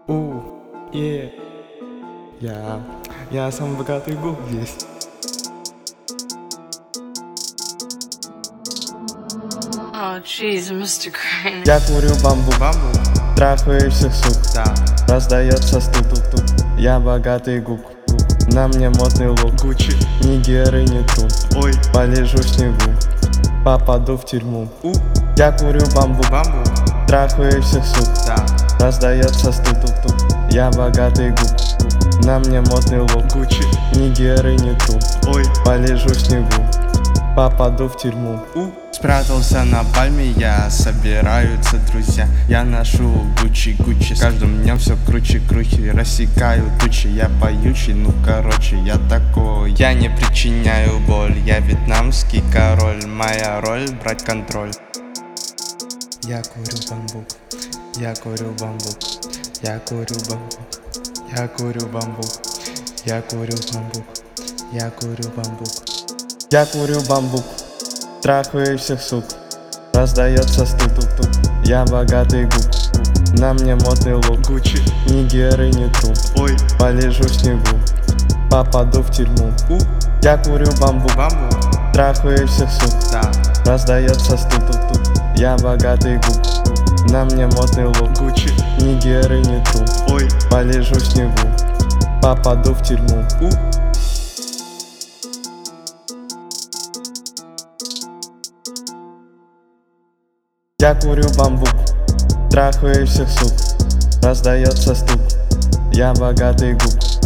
е, я сам богатый гук есть. Oh, jeez, Mr. Crane. Я курю бамбук, трахаю всех сук, раздается стук-тук-тук. Я богатый гук, на мне модный лук, ни геры, ни тру. Полежу в снегу, попаду в тюрьму. Я курю бамбук, трахаю всех сук, раздается стук-тук-тук. Я богатый гук, на мне модный лук, ни геры, ни тру. Полежу в снегу, попаду в тюрьму. Спрятался на пальме, я, собираются друзья. Я ношу Гуччи, с каждым днем все круче, рассекаю тучи, я поючий, короче, я такой. Я не причиняю боль, я вьетнамский король. Моя роль — брать контроль. Я курю бамбук, я курю бамбук, я курю бамбук, я курю бамбук, я курю бамбук, я курю бамбук. Я курю бамбук, трахаю всех сук, раздается стук-тук-тук. Я богатый гук, на мне модный лук, ни геры, ни тру. Полежу в снегу, попаду в тюрьму. Я курю бамбук, трахаю всех сук, раздается стук-тук-тук. Я богатый гук, на мне модный лук, ни геры, ни тру. Полежу в снегу, попаду в тюрьму. Я курю бамбук, трахаю всех сук, раздается стук. Я богатый гук,